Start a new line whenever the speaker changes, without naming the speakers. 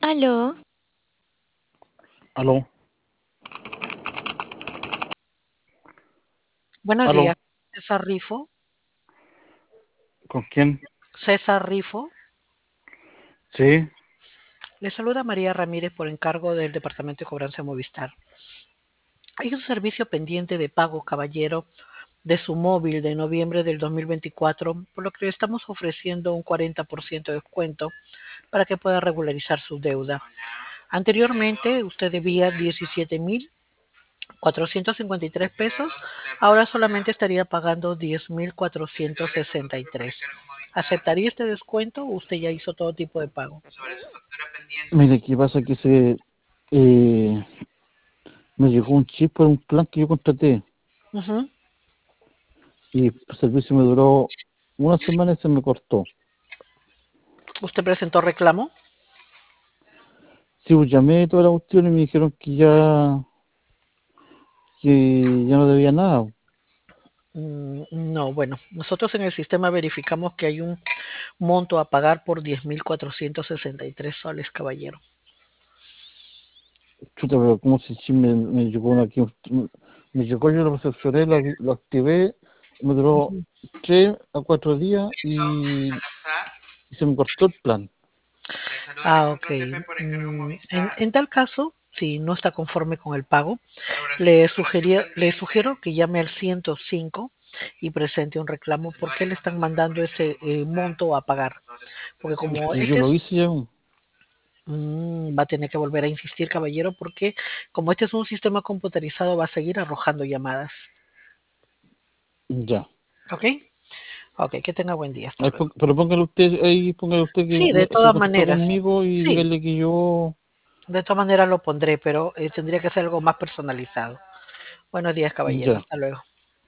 Aló,
Aló,
Buenos días,
aló,
César Rifo.
¿con quién?
César Rifo.
Sí,
Le saluda María Ramírez por encargo del Departamento de Cobranza de Movistar. Hay un servicio pendiente de pago, caballero, de su móvil de noviembre del 2024, por lo que le estamos ofreciendo un 40% de descuento para que pueda regularizar su deuda. Anteriormente usted debía 17.453 pesos, ahora solamente estaría pagando 10.463. ¿Aceptaría este descuento o usted ya hizo todo tipo de pago?
mire, ¿qué pasa? Que eh, me llegó un chip por un plan que yo contraté
Ujú.
y el servicio me duró una semana y se me cortó.
¿Usted presentó reclamo?
Sí, pues llamé y toda la cuestión y me dijeron que ya no debía nada.
No, bueno, nosotros en el sistema verificamos que hay un monto a pagar por 10.463 soles, caballero.
Chuta, pero ¿cómo si sí me llegó una aquí? Me llegó, yo lo recepcioné, lo activé, me duró 3 a 4 días y se me cortó el plan.
Ok. En tal caso, si no está conforme con el pago, le sugiero que llame al 105 y presente un reclamo porque le están mandando ese monto a pagar. Porque
Es
como
que yo
este
lo
es,
hice ya.
va a tener que volver a insistir, caballero, porque como este es un sistema computarizado, va a seguir arrojando llamadas.
Ya.
¿Ok? Ok, que tenga buen día. Hasta
Ahí
luego.
pero póngale usted que
Sí, de
se
todas
contactó
maneras.
conmigo y
Sí,
dígale que yo.
de todas maneras lo pondré, pero tendría que ser algo más personalizado. Buenos días, caballero.
Ya.
Hasta luego.